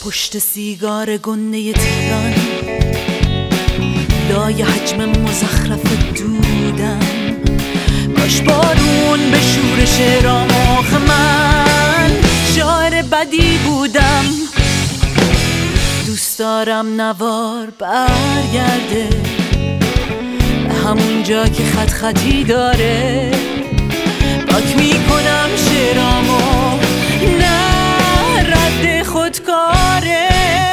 پشت سیگار گنده تهران، لای حجم مزخرف دودم. کاش بارون به شور شعرام، آخه من شاعر بدی بودم. دوست دارم نوار برگرده به همون جا که خط خطی داره. پاک میکنم شعرامو، نه رد خودکاره.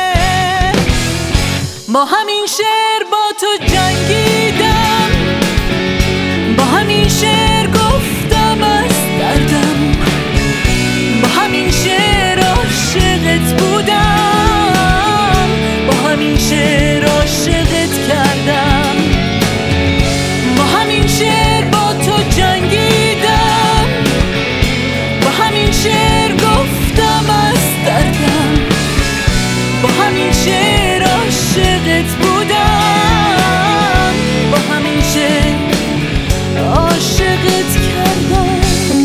با همین شعر با تو جنگیدم، با همین شعر گفتم از دردم، با همین شعر عاشقت بودم، با همین شعر عاشقت کردم. با همین شعر با تو جنگیدم، با همین شعر گفتم از دردم، با همین شعر عاشقت بودم، با همین شعر عاشقت کردم.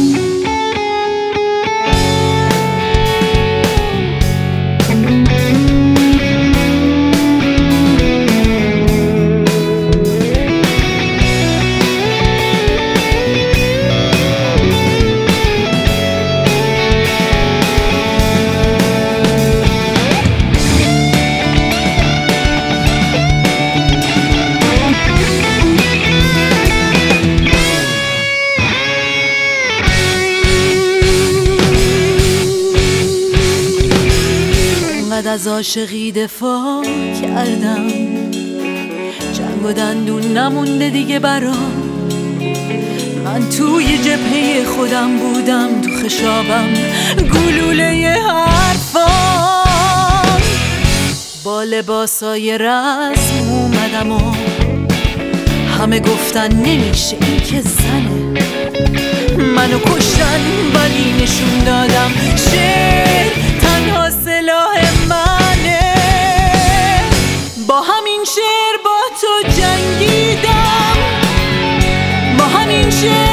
از عاشقی دفاع کردم، جنگ و دندون نمونده دیگه برام. من توی جبهه خودم بودم، تو خشابم گلوله حرفام. با لباسای رسم اومدم و همه گفتن نمیشه این که زنه. منو کشتن ولی نشون دادم شعر تنها سلاح منه. با همین شعر با تو جنگیدم، با همین شعر